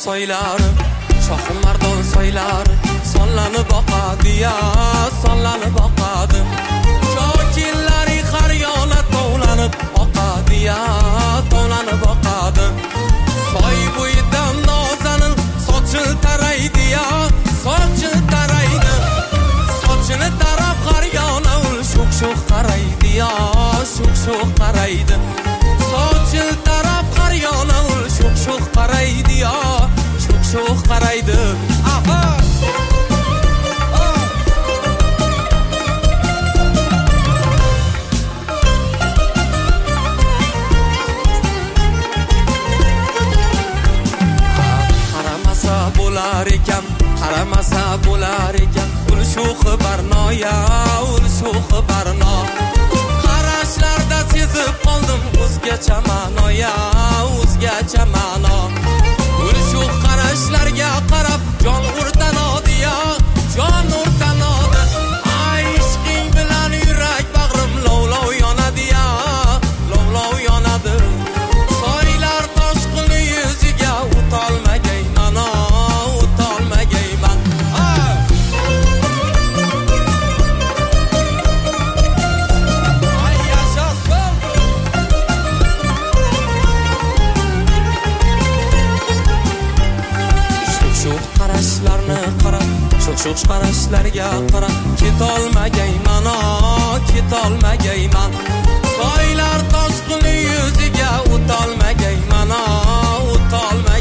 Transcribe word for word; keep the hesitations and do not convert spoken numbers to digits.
soylari, shohim mardon soylari sonlanib oqadi ya, sonlanib oqadi. Shokinlari har yana tovlanib oqadi ya, tovlanib oqadi. Soy bo'yidan nozanin sochil taraydi ya, sochil taraydi. Sochini tarab har yana ul sho'x-sho'x qaraydi ya, sho'x-sho'x qaraydi. Sochil tarab har yana ul sho'x-sho'x qaraydi ya, sho'x-sho'x qaraydi. Aha! Bo'lar ekan, qaramasa bo'lar ekan, ul sho'xi barnoya, ul sho'xi barno. Qarashlarda sezib qoldim o'zgacha ma'noya, o'zgacha ma'no. Ul sho'x qarashlarga qarab jon urtanodi ya, jon urtanodi. Ay ishqing bilan yurak bag'rim lovlov yonadi ya, lovlov yonadi. Soylar toshqini yuziga o'tolmagay mano, o'tolmagayman. Ay yashasin. Sho'x qarashlarni qarab, sho'x-sho'x qarashlarga qarab ketolmagayman, ketolmagayman. Soylar toshqini yuziga o'tolmagayman, o'tolmagayman.